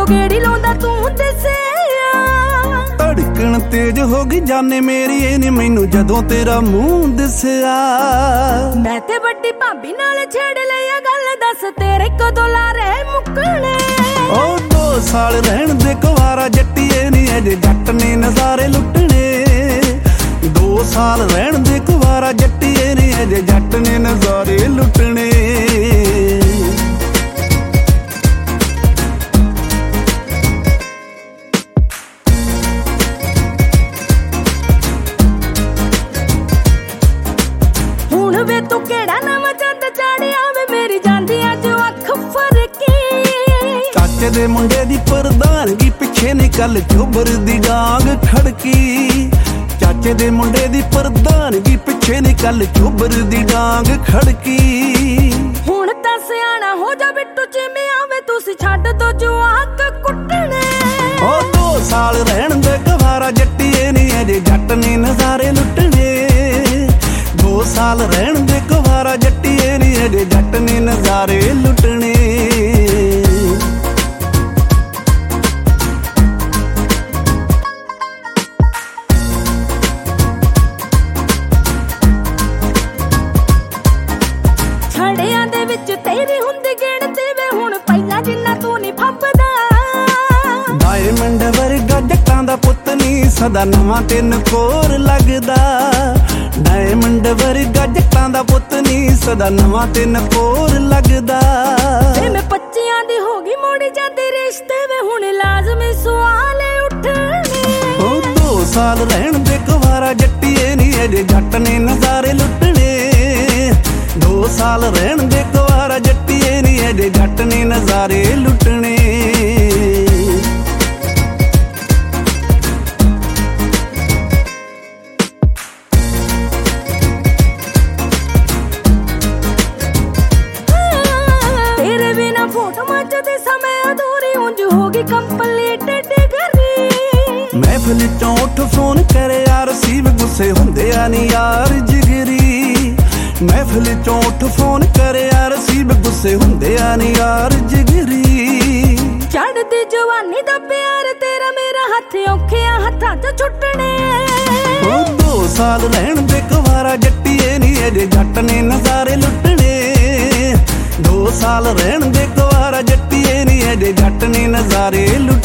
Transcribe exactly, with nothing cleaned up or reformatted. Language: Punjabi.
ਗੇੜੀ ਲਾਉਂਦਾ ਤੂੰ ਦਿਸਿਆ। ਧੜਕਣ ਤੇਜ਼ ਹੋ ਗਈ ਜਾਨੇ ਮੇਰੀ ਇਹ ਨੀ ਮੈਨੂੰ ਜਦੋਂ ਤੇਰਾ ਮੂੰਹ ਦਿਸਿਆ। ਮੈਂ ਤੇ ਵੱਡੀ ਭਾਬੀ ਨਾਲ ਛੇੜ ਲਿਆ ਗੱਲ, ਦੱਸ ਤੇਰੇ ਕਦੋਂ ਲਾਰੇ ਮੁੱਕਣੇ। ਉਹ ਦੋ ਸਾਲ ਰਹਿਣ ਦੇ ਕੁਵਾਰਾ ਜੱਟੀਏ ਨੀ ਅਜੇ ਜੱਟ ਨੇ ਨਜ਼ਾਰੇ ਲੁੱਟਣੇ। ਦੋ ਸਾਲ ਰਹਿਣ ਦੇ ਕੁਵਾਰਾ ਜੱਟੀਏ ਨੀ ਅਜੇ ਜੱਟ ਨੇ ਨਜ਼ਾਰੇ ਲੁੱਟਣੇ। ਹੁਣ ਵੇ ਤੂੰ ਕਿਹੜਾ ਨਵਾਂ ਚੰਦ ਚਾੜਿਆ ਵੇ, ਮੇਰੀ ਜਾਂਦੀ ਅੱਜ ਅੱਖ ਫਰਕੀ। ਚਾਚੇ ਦੇ ਮੁੰਡੇ ਦੀ ਪ੍ਰਧਾਨਗੀ ਪਿੱਛੇ ਨੀ ਕੱਲ ਚੋਬਰ ਦੀ ਡਾਂਗ ਖੜਕੀ। ਚਾਚੇ ਦੇ ਮੁੰਡੇ ਦੀ ਪ੍ਰਧਾਨਗੀ ਪਿੱਛੇ ਨੀ ਕੱਲ ਚੋਬਰ ਦੀ ਡਾਂਗ ਖੜਕੀ। ਹੁਣ ਤਾਂ ਸਿਆਣਾ ਹੋ ਜਾ ਬਿੱਟੂ ਚਿਮਿਆ ਵੇ, ਤੁਸੀਂ ਛੱਡ ਦੋ ਜਵਾਕ ਕੁੱਟਣੇ। ਉਹ ਦੋ ਸਾਲ ਰਹਿਣ ਦੇ ਕੁਵਾਰਾ ਜੱਟੀਏ ਨੀ ਅਜੇ ਜੱਟ ਨੇ ਨਜ਼ਾਰੇ ਲੁੱਟਣੇ। ਦੋ ਸਾਲ ਰਹਿਣ ਦੇ ਕੁਵਾਰਾ ਜੱਟੀਏ ਨੀ ਅਜੇ ਜੱਟ ਨੇ ਨਜ਼ਾਰੇ ਲੁੱਟਣੇ। ਛੜਿਆਂ ਦੇ ਵਿੱਚ ਤੇਰੀ ਹੁੰਦੀ ਗਿਣਤੀ ਵੇ, ਹੁਣ ਪਹਿਲਾਂ ਜਿੰਨਾ ਤੂੰ ਨੀ ਫੱਬਦਾ। ਡਾਇਮੰਡ ਵਰਗਾ ਜੱਟਾਂ ਦਾ ਪੁੱਤ ਨੀ ਸਦਾ ਨਵਾਂ ਤਿੰਨ ਕੋਰ ਲੱਗਦਾ। ਡਾਇਮੰਡ ਵਰਗਾ ਜੱਟਾਂ ਦਾ ਪੁੱਤ ਨੀ ਸਦਾ ਨਵਾਂ ਤਿੰਨ ਕੋਰ ਲੱਗਦਾ। ਵੇ ਮੈਂ ਪੱਚੀਆਂ ਦੀ ਹੋ ਗਈ ਮੋੜੀ ਜਾਂਦੀ ਰਿਸ਼ਤੇ ਵੇ, ਹੁਣ ਲਾਜ਼ਮੀ ਸਵਾਲ ਉੱਠਣੇ। ਉਹ ਦੋ ਸਾਲ ਰਹਿਣ ਦੇ ਕੁਵਾਰਾ ਜੱਟੀਏ ਨੀ ਅਜੇ ਜੱਟ ਨੇ ਨਜ਼ਾਰੇ ਲੁੱਟਣੇ। ਦੋ ਸਾਲ ਰਹਿਣ ਦੇ ਕੁਵਾਰਾ ਜੱਟੀਏ ਨੀ ਅਜੇ ਜੱਟ ਨੇ ਨਜ਼ਾਰੇ ਲੁੱਟਣੇ। ਤੇਰੇ ਬਿਨਾ ਫੋਟੋ ਮੱਚਦੇ ਸਮੇਂ ਅਧੂਰੀ, ਉਂਝ ਹੋ ਗਈ ਕੰਪਲੀਟ ਡਿਗਰੀ। ਮਹਿਫਿਲ ਚੋਂ ਉੱਠ ਫੋਨ ਕਰੇ ਯਾਰ ਰਸੀਵ ਗੁੱਸੇ ਹੁੰਦੇ ਆ ਨੀ ਯਾਰ ਜਿਗਰੀ। ਮਹਿਫਿਲ ਚੋਂ ਉੱਠ ਫੋਨ ਕਰੇ ਯਾਰ ਰਸੀਵ ਗੁੱਸੇ ਹੁੰਦੇ ਆ ਨੀ ਯਾਰ ਜਿਗਰੀ। ਚੜ੍ਹਦੀ ਜਵਾਨੀ ਦਾ ਪਿਆਰ ਤੇਰਾ ਮੇਰਾ ਹੱਥ ਔਖਿਆਂ ਹੱਥਾਂ 'ਚ ਛੁੱਟਣੇ। ਉਹ ਦੋ ਸਾਲ ਰਹਿਣ ਦੇ ਕੁਵਾਰਾ ਜੱਟੀਏ ਨੀ ਅਜੇ ਜੱਟ ਨੇ ਨਜ਼ਾਰੇ ਲੁੱਟਣੇ। ਦੋ ਸਾਲ ਰਹਿਣ ਦੇ ਕੁਵਾਰਾ ਜੱਟੀਏ ਨੀ ਅਜੇ ਜੱਟ ਨੇ ਨਜ਼ਾਰੇ ਲੁੱਟਣੇ।